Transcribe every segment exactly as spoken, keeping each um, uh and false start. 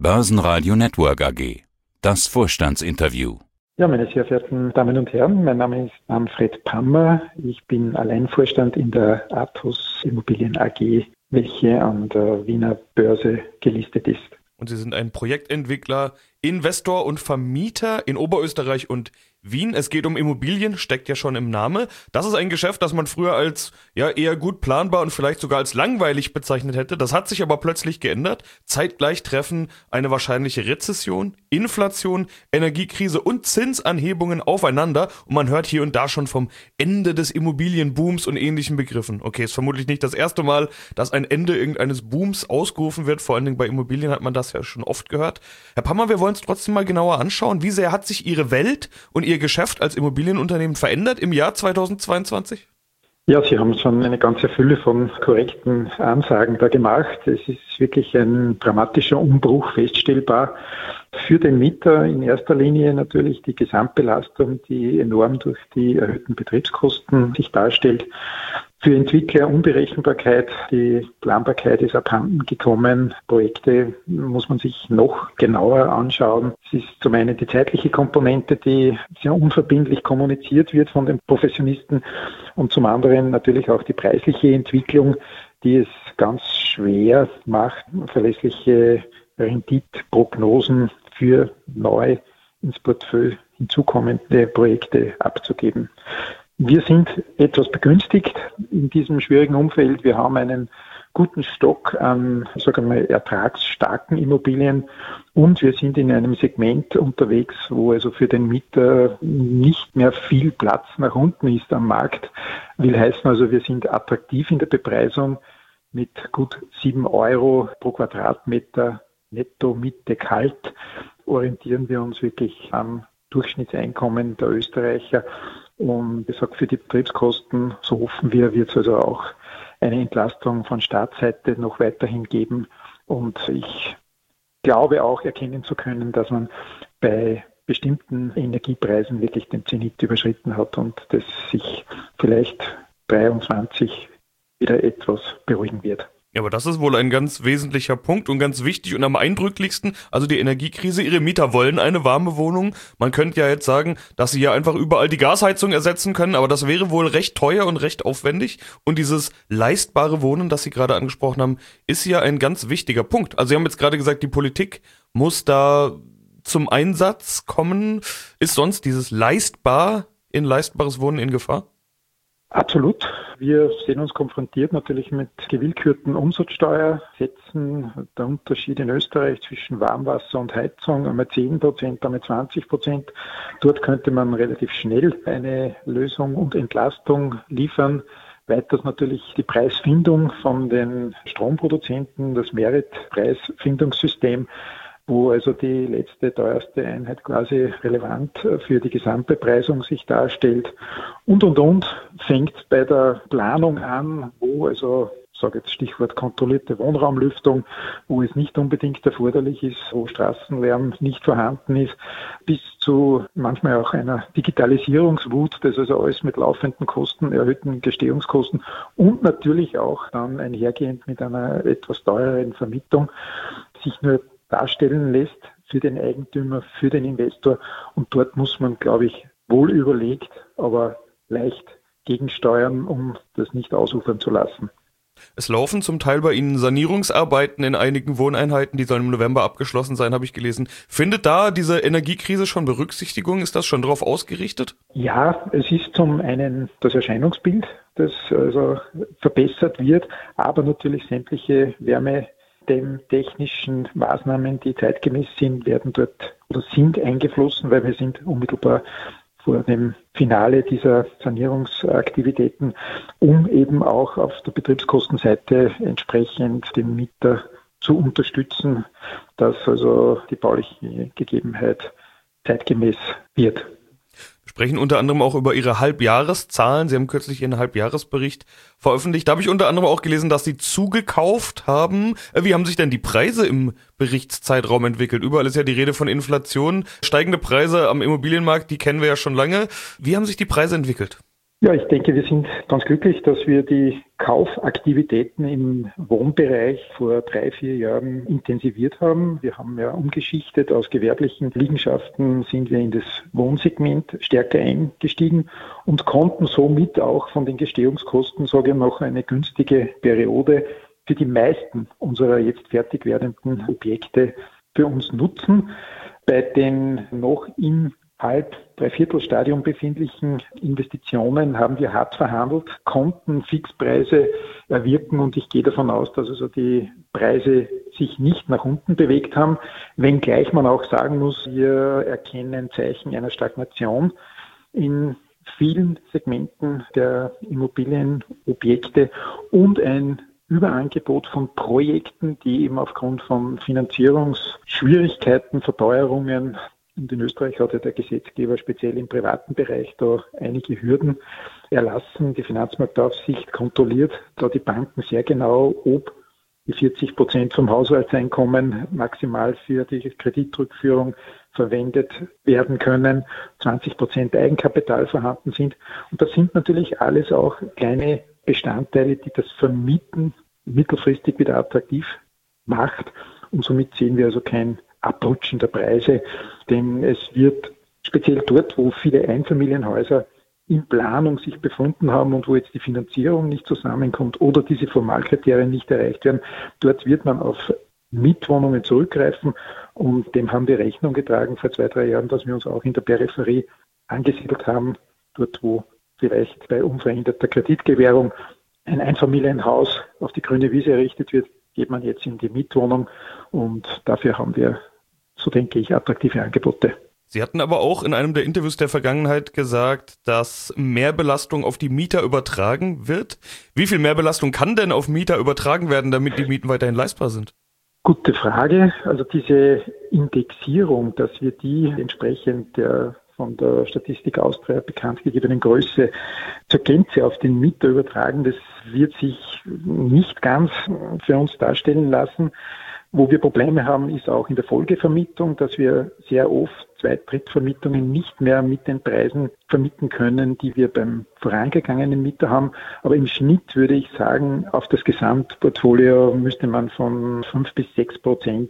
Börsenradio Network A G. Das Vorstandsinterview. Ja, meine sehr verehrten Damen und Herren, mein Name ist Manfred Pammer. Ich bin Alleinvorstand in der Athos Immobilien A G, welche an der Wiener Börse gelistet ist. Und Sie sind ein Projektentwickler, Investor und Vermieter in Oberösterreich und Wien. Es geht um Immobilien, steckt ja schon im Namen. Das ist ein Geschäft, das man früher als ja eher gut planbar und vielleicht sogar als langweilig bezeichnet hätte. Das hat sich aber plötzlich geändert. Zeitgleich treffen eine wahrscheinliche Rezession, Inflation, Energiekrise und Zinsanhebungen aufeinander. Und man hört hier und da schon vom Ende des Immobilienbooms und ähnlichen Begriffen. Okay, ist vermutlich nicht das erste Mal, dass ein Ende irgendeines Booms ausgerufen wird. Vor allen Dingen bei Immobilien hat man das ja schon oft gehört. Herr Pammer, wir wollen es trotzdem mal genauer anschauen. Wie sehr hat sich Ihre Welt und Ihr Geschäft als Immobilienunternehmen verändert im Jahr zweitausendzweiundzwanzig? Ja, Sie haben schon eine ganze Fülle von korrekten Ansagen da gemacht. Es ist wirklich ein dramatischer Umbruch feststellbar. Für den Mieter in erster Linie natürlich die Gesamtbelastung, die enorm durch die erhöhten Betriebskosten sich darstellt. Für Entwickler Unberechenbarkeit, die Planbarkeit ist abhanden gekommen. Projekte muss man sich noch genauer anschauen. Es ist zum einen die zeitliche Komponente, die sehr unverbindlich kommuniziert wird von den Professionisten und zum anderen natürlich auch die preisliche Entwicklung, die es ganz schwer macht, verlässliche Renditprognosen für neu ins Portfolio hinzukommende Projekte abzugeben. Wir sind etwas begünstigt in diesem schwierigen Umfeld. Wir haben einen guten Stock an, sagen wir mal, ertragsstarken Immobilien und wir sind in einem Segment unterwegs, wo also für den Mieter nicht mehr viel Platz nach unten ist am Markt. Will heißen also, wir sind attraktiv in der Bepreisung mit gut sieben Euro pro Quadratmeter netto Miete kalt. Orientieren wir uns wirklich am Durchschnittseinkommen der Österreicher. Und ich sage, für die Betriebskosten, so hoffen wir, wird es also auch eine Entlastung von Staatsseite noch weiterhin geben. Und ich glaube auch erkennen zu können, dass man bei bestimmten Energiepreisen wirklich den Zenit überschritten hat und das sich vielleicht dreiundzwanzig wieder etwas beruhigen wird. Ja, aber das ist wohl ein ganz wesentlicher Punkt und ganz wichtig und am eindrücklichsten, also die Energiekrise. Ihre Mieter wollen eine warme Wohnung. Man könnte ja jetzt sagen, dass sie ja einfach überall die Gasheizung ersetzen können, aber das wäre wohl recht teuer und recht aufwendig. Und dieses leistbare Wohnen, das Sie gerade angesprochen haben, ist ja ein ganz wichtiger Punkt. Also Sie haben jetzt gerade gesagt, die Politik muss da zum Einsatz kommen. Ist sonst dieses leistbar in leistbares Wohnen in Gefahr? Absolut. Wir sehen uns konfrontiert natürlich mit gewillkürten Umsatzsteuersätzen. Der Unterschied in Österreich zwischen Warmwasser und Heizung einmal zehn Prozent, einmal zwanzig Prozent. Dort könnte man relativ schnell eine Lösung und Entlastung liefern. Weiters natürlich die Preisfindung von den Stromproduzenten, das Merit-Preisfindungssystem, wo also die letzte teuerste Einheit quasi relevant für die Gesamtbepreisung sich darstellt. Und, und, und fängt bei der Planung an, wo also, ich sage jetzt Stichwort kontrollierte Wohnraumlüftung, wo es nicht unbedingt erforderlich ist, wo Straßenlärm nicht vorhanden ist, bis zu manchmal auch einer Digitalisierungswut, das also alles mit laufenden Kosten, erhöhten Gestehungskosten und natürlich auch dann einhergehend mit einer etwas teureren Vermietung sich nur darstellen lässt für den Eigentümer, für den Investor. Und dort muss man, glaube ich, wohl überlegt, aber leicht gegensteuern, um das nicht ausufern zu lassen. Es laufen zum Teil bei Ihnen Sanierungsarbeiten in einigen Wohneinheiten, die sollen im November abgeschlossen sein, habe ich gelesen. Findet da diese Energiekrise schon Berücksichtigung? Ist das schon darauf ausgerichtet? Ja, es ist zum einen das Erscheinungsbild, das also verbessert wird, aber natürlich sämtliche Wärme den technischen Maßnahmen, die zeitgemäß sind, werden dort oder sind eingeflossen, weil wir sind unmittelbar vor dem Finale dieser Sanierungsaktivitäten, um eben auch auf der Betriebskostenseite entsprechend den Mieter zu unterstützen, dass also die bauliche Gegebenheit zeitgemäß wird. Wir sprechen unter anderem auch über Ihre Halbjahreszahlen. Sie haben kürzlich Ihren Halbjahresbericht veröffentlicht. Da habe ich unter anderem auch gelesen, dass Sie zugekauft haben. Wie haben sich denn die Preise im Berichtszeitraum entwickelt? Überall ist ja die Rede von Inflation. Steigende Preise am Immobilienmarkt, die kennen wir ja schon lange. Wie haben sich die Preise entwickelt? Ja, ich denke, wir sind ganz glücklich, dass wir die Kaufaktivitäten im Wohnbereich vor drei, vier Jahren intensiviert haben. Wir haben ja umgeschichtet. Aus gewerblichen Liegenschaften sind wir in das Wohnsegment stärker eingestiegen und konnten somit auch von den Gestehungskosten, sage ich noch, eine günstige Periode für die meisten unserer jetzt fertig werdenden Objekte für uns nutzen. Bei den noch im halb, Dreiviertelstadium befindlichen Investitionen haben wir hart verhandelt, konnten Fixpreise erwirken und ich gehe davon aus, dass also die Preise sich nicht nach unten bewegt haben, wenngleich man auch sagen muss, wir erkennen Zeichen einer Stagnation in vielen Segmenten der Immobilienobjekte und ein Überangebot von Projekten, die eben aufgrund von Finanzierungsschwierigkeiten, Verteuerungen, und in Österreich hat ja der Gesetzgeber speziell im privaten Bereich da einige Hürden erlassen. Die Finanzmarktaufsicht kontrolliert da die Banken sehr genau, ob die vierzig Prozent vom Haushaltseinkommen maximal für die Kreditrückführung verwendet werden können, zwanzig Prozent Eigenkapital vorhanden sind. Und das sind natürlich alles auch kleine Bestandteile, die das Vermieten mittelfristig wieder attraktiv macht. Und somit sehen wir also kein Abrutschen der Preise, denn es wird speziell dort, wo viele Einfamilienhäuser in Planung sich befunden haben und wo jetzt die Finanzierung nicht zusammenkommt oder diese Formalkriterien nicht erreicht werden, dort wird man auf Mietwohnungen zurückgreifen und dem haben wir Rechnung getragen vor zwei, drei Jahren, dass wir uns auch in der Peripherie angesiedelt haben, dort wo vielleicht bei unveränderter Kreditgewährung ein Einfamilienhaus auf die grüne Wiese errichtet wird, geht man jetzt in die Mietwohnung und dafür haben wir, so denke ich, attraktive Angebote. Sie hatten aber auch in einem der Interviews der Vergangenheit gesagt, dass Mehrbelastung auf die Mieter übertragen wird. Wie viel Mehrbelastung kann denn auf Mieter übertragen werden, damit die Mieten weiterhin leistbar sind? Gute Frage. Also diese Indexierung, dass wir die entsprechend der von der Statistik Austria bekannt gegebenen Größe zur Gänze auf den Mieter übertragen, das wird sich nicht ganz für uns darstellen lassen. Wo wir Probleme haben, ist auch in der Folgevermietung, dass wir sehr oft Zweit-, Drittvermietungen nicht mehr mit den Preisen vermieten können, die wir beim vorangegangenen Mieter haben. Aber im Schnitt würde ich sagen, auf das Gesamtportfolio müsste man von fünf bis sechs Prozent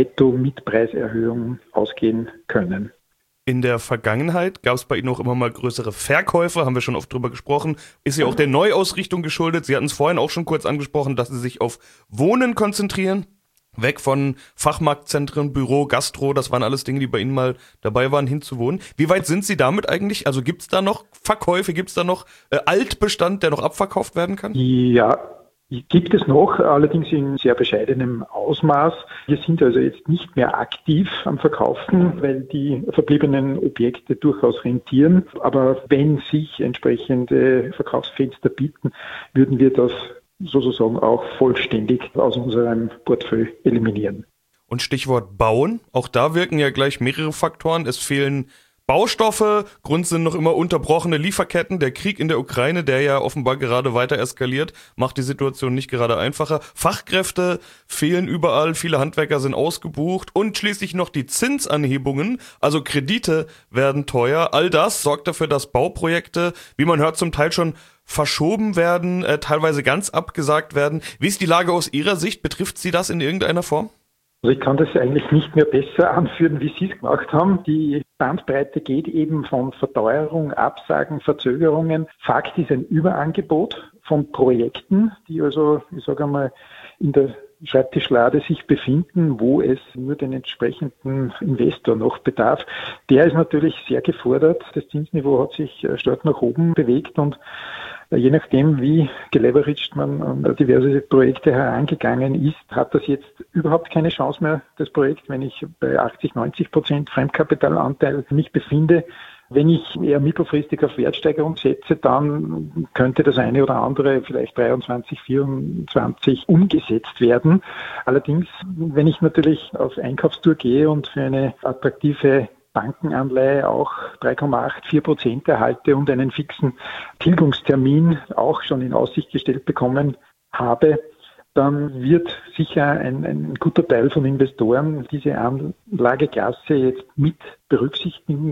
Netto-Mietpreiserhöhung ausgehen können. In der Vergangenheit gab es bei Ihnen auch immer mal größere Verkäufe, haben wir schon oft drüber gesprochen. Ist ja auch der Neuausrichtung geschuldet. Sie hatten es vorhin auch schon kurz angesprochen, dass Sie sich auf Wohnen konzentrieren. Weg von Fachmarktzentren, Büro, Gastro, das waren alles Dinge, die bei Ihnen mal dabei waren, hinzuwohnen. Wie weit sind Sie damit eigentlich? Also gibt es da noch Verkäufe, gibt es da noch äh, Altbestand, der noch abverkauft werden kann? Ja, gibt es noch, allerdings in sehr bescheidenem Ausmaß. Wir sind also jetzt nicht mehr aktiv am Verkaufen, weil die verbliebenen Objekte durchaus rentieren. Aber wenn sich entsprechende Verkaufsfenster bieten, würden wir das sozusagen auch vollständig aus unserem Portfolio eliminieren. Und Stichwort Bauen, auch da wirken ja gleich mehrere Faktoren. Es fehlen Baustoffe, Grund sind noch immer unterbrochene Lieferketten. Der Krieg in der Ukraine, der ja offenbar gerade weiter eskaliert, macht die Situation nicht gerade einfacher. Fachkräfte fehlen überall, viele Handwerker sind ausgebucht und schließlich noch die Zinsanhebungen, also Kredite werden teuer. All das sorgt dafür, dass Bauprojekte, wie man hört, zum Teil schon verschoben werden, äh, teilweise ganz abgesagt werden. Wie ist die Lage aus Ihrer Sicht? Betrifft Sie das in irgendeiner Form? Also ich kann das eigentlich nicht mehr besser anführen, wie Sie es gemacht haben. Die Bandbreite geht eben von Verteuerung, Absagen, Verzögerungen. Fakt ist ein Überangebot von Projekten, die also, ich sage einmal, in der Schreibtischlade sich befinden, wo es nur den entsprechenden Investor noch bedarf. Der ist natürlich sehr gefordert. Das Zinsniveau hat sich stark nach oben bewegt und je nachdem, wie geleveraged man an diverse Projekte herangegangen ist, hat das jetzt überhaupt keine Chance mehr, das Projekt, wenn ich bei achtzig, neunzig Prozent Fremdkapitalanteil mich befinde. Wenn ich eher mittelfristig auf Wertsteigerung setze, dann könnte das eine oder andere vielleicht dreiundzwanzig, vierundzwanzig umgesetzt werden. Allerdings, wenn ich natürlich auf Einkaufstour gehe und für eine attraktive Bankenanleihe auch drei Komma vierundachtzig Prozent erhalte und einen fixen Tilgungstermin auch schon in Aussicht gestellt bekommen habe, dann wird sicher ein, ein guter Teil von Investoren diese Anlageklasse jetzt mit berücksichtigen,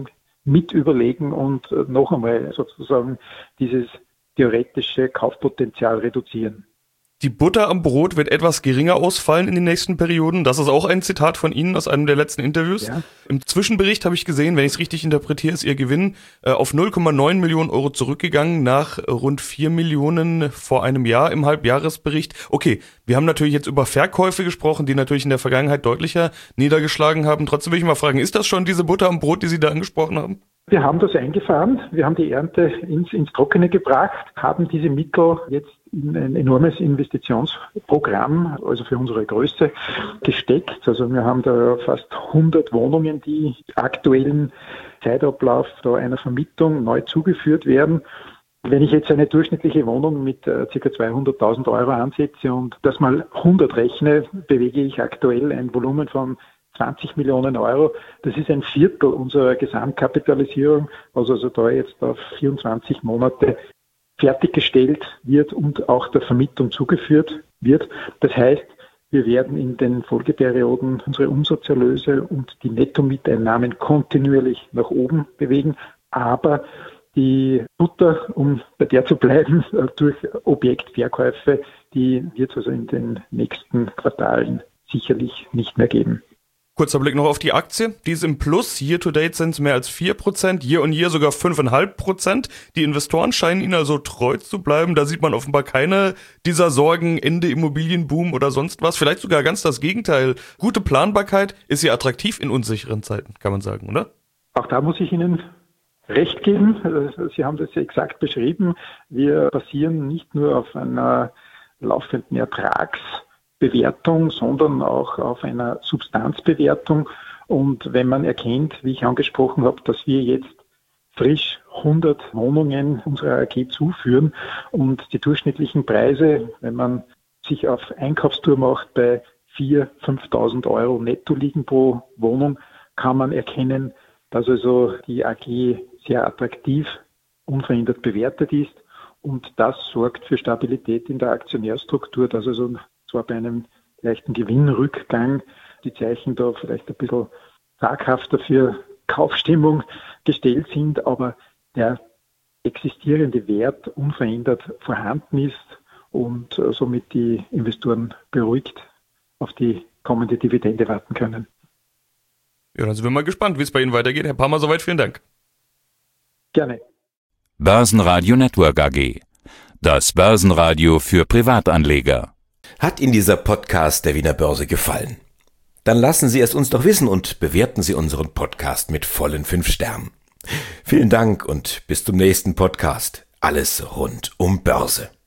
mit überlegen und noch einmal sozusagen dieses theoretische Kaufpotenzial reduzieren. Die Butter am Brot wird etwas geringer ausfallen in den nächsten Perioden. Das ist auch ein Zitat von Ihnen aus einem der letzten Interviews. Ja. Im Zwischenbericht habe ich gesehen, wenn ich es richtig interpretiere, ist Ihr Gewinn äh, auf null Komma neun Millionen Euro zurückgegangen nach rund vier Millionen vor einem Jahr im Halbjahresbericht. Okay, wir haben natürlich jetzt über Verkäufe gesprochen, die natürlich in der Vergangenheit deutlicher niedergeschlagen haben. Trotzdem will ich mal fragen, ist das schon diese Butter am Brot, die Sie da angesprochen haben? Wir haben das eingefahren, wir haben die Ernte ins, ins Trockene gebracht, haben diese Mittel jetzt in ein enormes Investitionsprogramm, also für unsere Größe, gesteckt. Also wir haben da fast hundert Wohnungen, die aktuellen Zeitablauf da einer Vermietung neu zugeführt werden. Wenn ich jetzt eine durchschnittliche Wohnung mit äh, ca. zweihunderttausend Euro ansetze und das mal hundert rechne, bewege ich aktuell ein Volumen von zwanzig Millionen Euro. Das ist ein Viertel unserer Gesamtkapitalisierung, was also da jetzt auf vierundzwanzig Monate fertiggestellt wird und auch der Vermietung zugeführt wird. Das heißt, wir werden in den Folgeperioden unsere Umsatzerlöse und die Nettomieteinnahmen kontinuierlich nach oben bewegen, aber die Butter, um bei der zu bleiben, durch Objektverkäufe, die wird es also in den nächsten Quartalen sicherlich nicht mehr geben. Kurzer Blick noch auf die Aktie. Die ist im Plus. Year to date sind es mehr als vier Prozent. Year on year sogar fünf Komma fünf Prozent. Die Investoren scheinen ihnen also treu zu bleiben. Da sieht man offenbar keine dieser Sorgen, Ende Immobilienboom oder sonst was. Vielleicht sogar ganz das Gegenteil. Gute Planbarkeit ist ja attraktiv in unsicheren Zeiten, kann man sagen, oder? Auch da muss ich Ihnen recht geben. Sie haben das ja exakt beschrieben. Wir basieren nicht nur auf einer laufenden Ertrags- Bewertung, sondern auch auf einer Substanzbewertung. Und wenn man erkennt, wie ich angesprochen habe, dass wir jetzt frisch hundert Wohnungen unserer A G zuführen und die durchschnittlichen Preise, wenn man sich auf Einkaufstour macht, bei viertausend, fünftausend Euro netto liegen pro Wohnung, kann man erkennen, dass also die A G sehr attraktiv, unverändert bewertet ist. Und das sorgt für Stabilität in der Aktionärstruktur, dass also zwar bei einem leichten Gewinnrückgang die Zeichen da vielleicht ein bisschen zaghafter für Kaufstimmung gestellt sind, aber der existierende Wert unverändert vorhanden ist und somit die Investoren beruhigt auf die kommende Dividende warten können. Ja, dann sind wir mal gespannt, wie es bei Ihnen weitergeht. Herr Parmer, soweit vielen Dank. Gerne. Börsenradio Network A G. Das Börsenradio für Privatanleger. Hat Ihnen dieser Podcast der Wiener Börse gefallen? Dann lassen Sie es uns doch wissen und bewerten Sie unseren Podcast mit vollen fünf Sternen. Vielen Dank und bis zum nächsten Podcast. Alles rund um Börse.